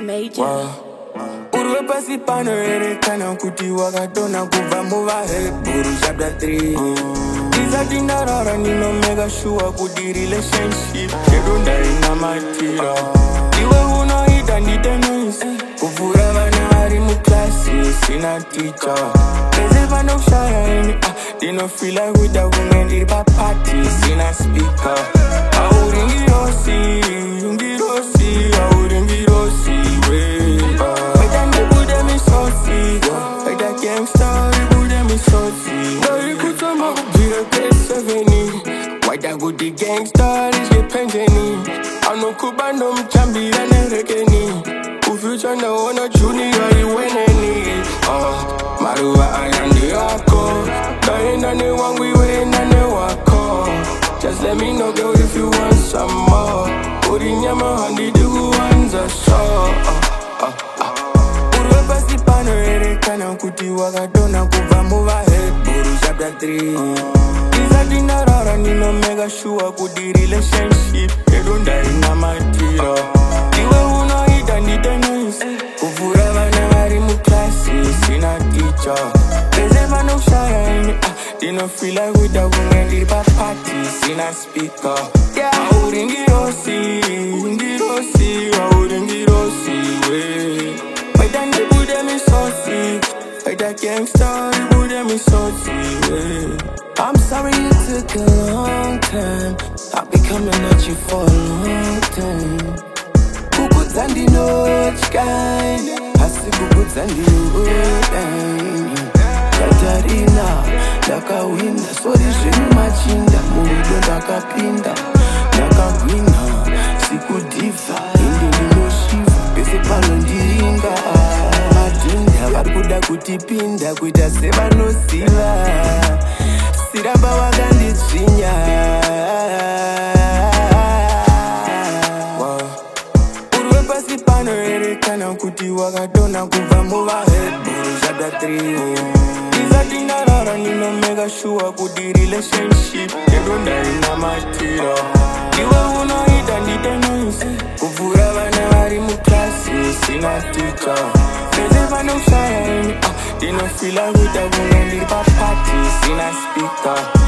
Major. Urwe pasi pano erekana kuti wakatona kubva muvahe Buru chapter 3 Isati ndarara nino mega sure kuti relationship yedu ndainamatira Iwe unoita ndite noise kuvhura vana vari muklasi sina teacher Pese panokushaya ini ndinofila kuita kunge ndiri papati sina speaker Auri ngirosi Good gangster is get penny. I know Kubano Mchambi and Erekeni. Who future no one a junior, you win any. Marua, I am the Ako. Dying and the one we win and the Wako. Just let me know, girl, if you want some more. Put in your hand, the do ones a show. Urwe pasi pano erekana kuti wakatona kubva muvahe Buru chapter 3 Isati ndarara nino mega sure kuti relationship yedu ndainamatira Iwe unoita ndite noise kuvhura vana vari muklasi sina teacher Pese panokushaya ini ndinofila kuita kunge ndiri papati sina speaker Auri ngirosi we Waita ndibude misosi Waita gangster ndibude misosi we I'm sorry it took a long time I've been coming at you for a long time Kukudzandi no chikain Asi kukudzandi no time Katarina, ndakawina Sorry zvinu machinda Murudo ndakapinda Ndakagwina, sikudiva Indi ndinoshiva, pese pano ndiringa Madinda, varikuda kutipinda Kuita sevanosiva Siramba wakanditsvinya Urwe pasi pano erekana kuti wakatona kubva muvahe Buru chapter 3 Isati ndarara nino mega sure kuti relationship yedu ndainamatira Iwe unoita ndite noise kuvhura vana vari muklasi sina teacher Pese panokushaya ini ndinofila kuita kunge ndiri papati sina speaker